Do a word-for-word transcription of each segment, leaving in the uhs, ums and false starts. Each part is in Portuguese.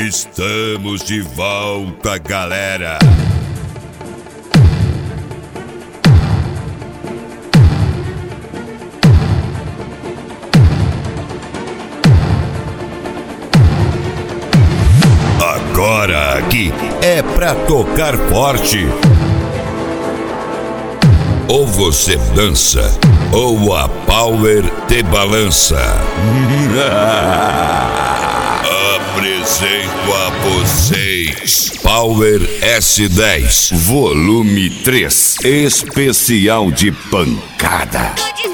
Estamos de volta, galera. Agora aqui é pra tocar forte. Ou você dança, ou a Power te balança. Apresento a vocês Power S dez Volume três, especial de pancada.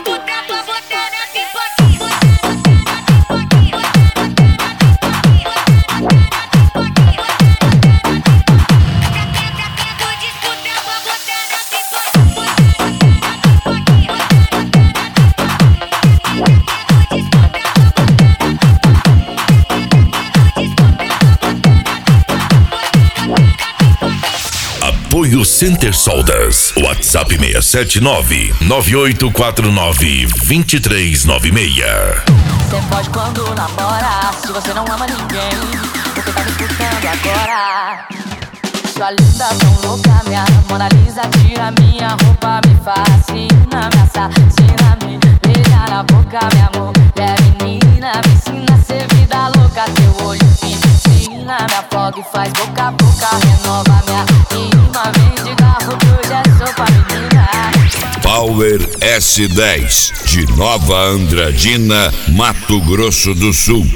Apoio Center Soldas. WhatsApp seis sete nove, nove oito quatro nove, dois três nove seis. Você pode quando namora, se você não ama ninguém, porque tá me escutando agora. Sua linda, tão louca, minha Mona Lisa, tira minha roupa, me fascina, me assassina, me beija na boca, meu amor. É menina, me ensina a ser vida louca, teu olho me ensina, me afoga e faz boca a boca, renova minha rima, vem de carro que hoje é só pra menina. Power S dez, de Nova Andradina, Mato Grosso do Sul.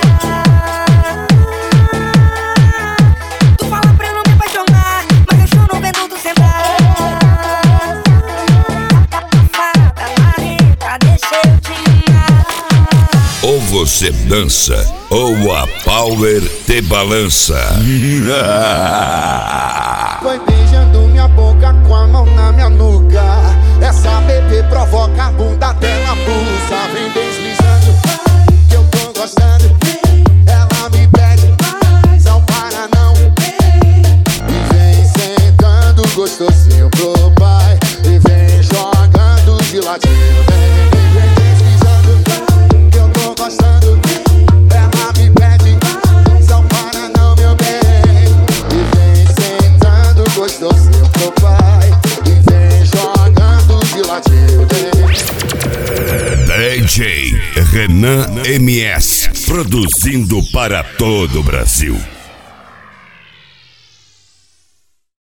Ou você dança, ou a Power te balança. Vai beijando minha boca com a mão na minha nuca. Essa bebê provoca a bunda até na pulsa. Vem deslizando, que eu tô gostando. Ela me pede, mas não para não. E vem sentando gostosinho pro pai. E vem jogando de ladinho. Vem, vem deslizando, que eu tô gostando. Ela me pede, mas não para não, meu bem. E vem sentando gostosinho pro pai. E vem jogando de ladinho. D J Renan M S, produzindo para todo o Brasil.